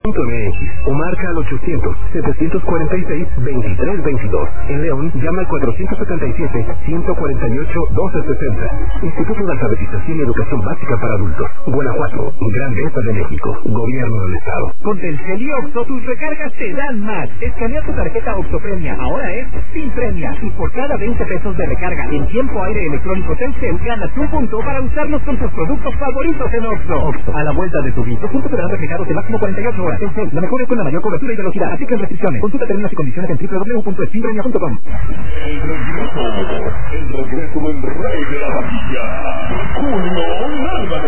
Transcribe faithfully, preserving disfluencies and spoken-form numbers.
o marca al ochocientos, setecientos cuarenta y seis, veintitrés veintidós. En León, llama al cuatrocientos setenta y siete, ciento cuarenta y ocho, doce sesenta. Instituto de Alfabetización y Educación Básica para Adultos. Guanajuato, Grandeza de México. Gobierno del Estado. Con Telcel y Oxxo, tus recargas te dan más. Escanea tu tarjeta Oxxo Premia. Ahora es sin premia. Y por cada veinte pesos de recarga en tiempo aire electrónico Telcel, ganas un punto para usarlos con tus productos favoritos en Oxxo. Oxxo, a la vuelta de tu vida. Los puntos serán reflejados en máximo cuarenta y ocho horas. Telcel, la mejor es con la mayor cobertura y velocidad. Así que en restricciones. Consulta términos y condiciones en doble u doble u doble u punto estimpremia punto com. El regreso, el regreso del rey de la taquilla, Julio Álvarez.